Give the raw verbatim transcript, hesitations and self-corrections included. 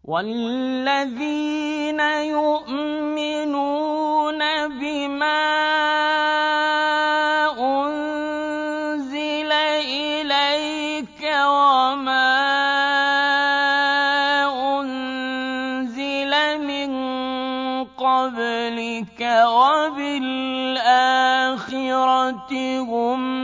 وَالَّذِينَ يُؤْمِنُونَ بِمَا أُنزِلَ إِلَيْكَ وَمَا أُنزِلَ مِن قَبْلِكَ وَبِالْآخِرَةِ هُمْ